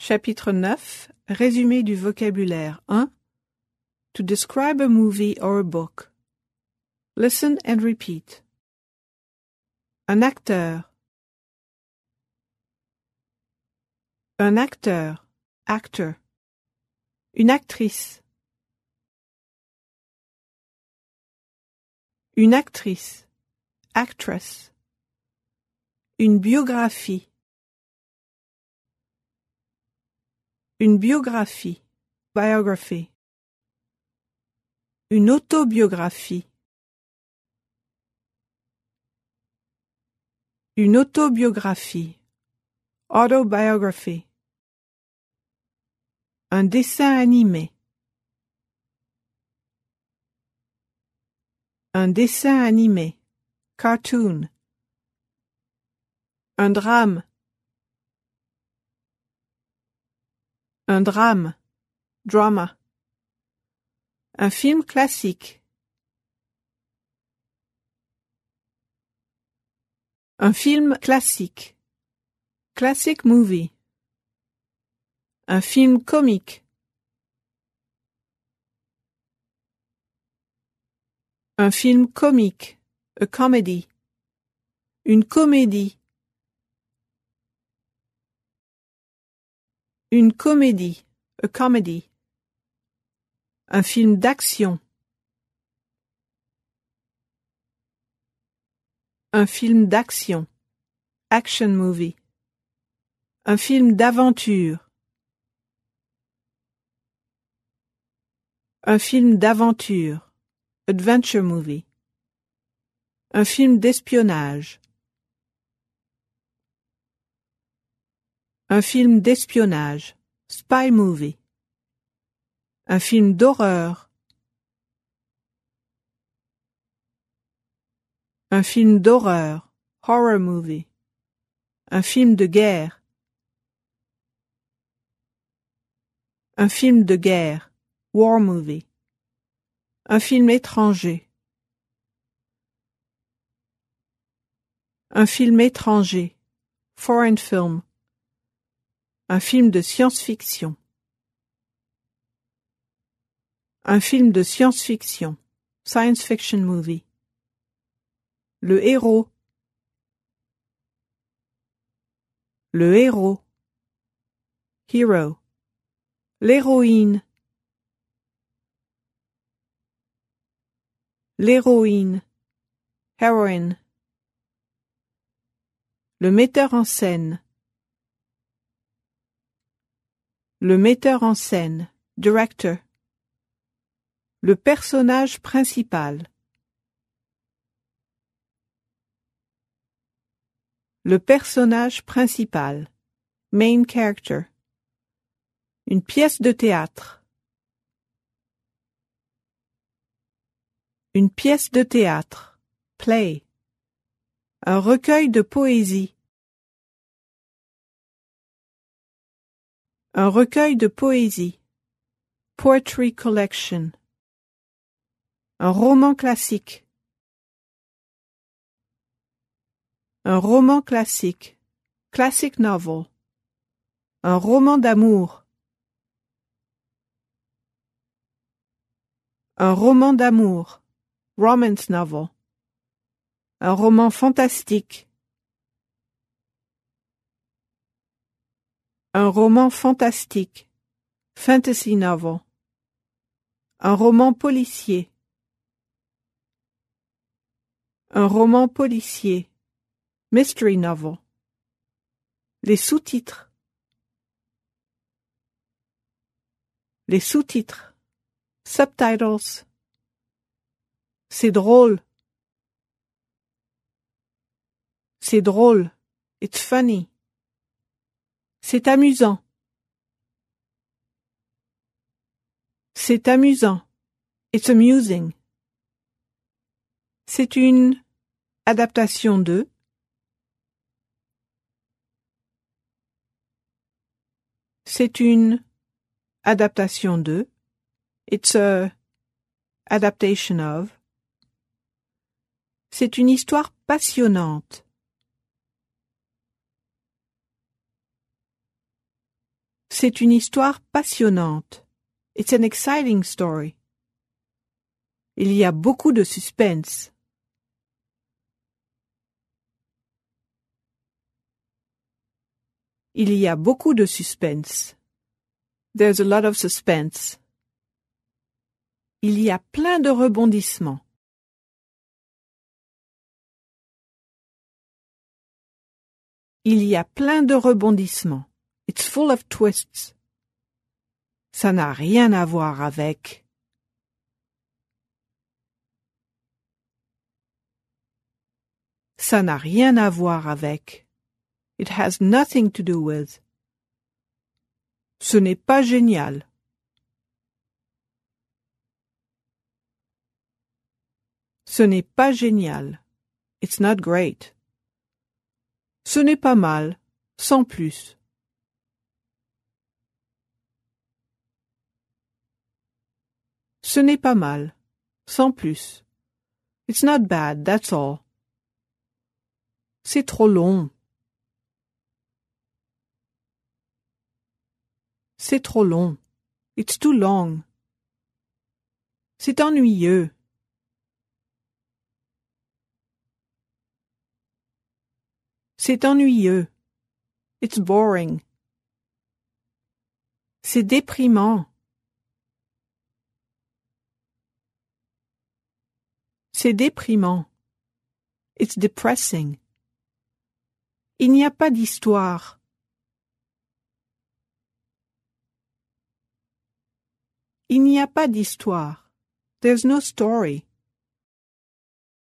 Chapitre 9. Résumé du vocabulaire 1. To describe a movie or a book. Listen and repeat. Un acteur. Un acteur. Actor. Une actrice. Une actrice. Actress. Une biographie. Une biographie. Biography. Une autobiographie. Une autobiographie. Autobiography. Un dessin animé. Un dessin animé. Cartoon. Un drame. Un drame. Drama. Un film classique. Un film classique. Classic movie. Un film comique. Un film comique. A comedy. Une comédie. Une comédie. A comedy. Un film d'action. Un film d'action. Action movie. Un film d'aventure. Un film d'aventure. Adventure movie. Un film d'espionnage. Un film d'espionnage. Spy movie. Un film d'horreur. Un film d'horreur. Horror movie. Un film de guerre. Un film de guerre. War movie. Un film étranger. Un film étranger. Foreign film. Un film de science-fiction. Un film de science-fiction. Science fiction movie. Le héros. Le héros. Hero. L'héroïne. L'héroïne. Heroine. Le metteur en scène. Le metteur en scène. Director. Le personnage principal. Le personnage principal. Main character. Une pièce de théâtre. Une pièce de théâtre. Play. Un recueil de poésie. Un recueil de poésie. Poetry collection. Un roman classique. Un roman classique. Classic novel. Un roman d'amour. Un roman d'amour. Romance novel. Un roman fantastique. Un roman fantastique. Fantasy novel. Un roman policier. Un roman policier. Mystery novel. Les sous-titres. Les sous-titres. Subtitles. C'est drôle. C'est drôle. It's funny. C'est amusant. C'est amusant. It's amusing. C'est une adaptation de. C'est une adaptation de. It's a adaptation of. C'est une histoire passionnante. C'est une histoire passionnante. It's an exciting story. Il y a beaucoup de suspense. Il y a beaucoup de suspense. There's a lot of suspense. Il y a plein de rebondissements. Il y a plein de rebondissements. It's full of twists. Ça n'a rien à voir avec. Ça n'a rien à voir avec. It has nothing to do with. Ce n'est pas génial. Ce n'est pas génial. It's not great. Ce n'est pas mal, sans plus. Ce n'est pas mal, sans plus. It's not bad, that's all. C'est trop long. C'est trop long. It's too long. C'est ennuyeux. C'est ennuyeux. It's boring. C'est déprimant. C'est déprimant. It's depressing. Il n'y a pas d'histoire. Il n'y a pas d'histoire. There's no story.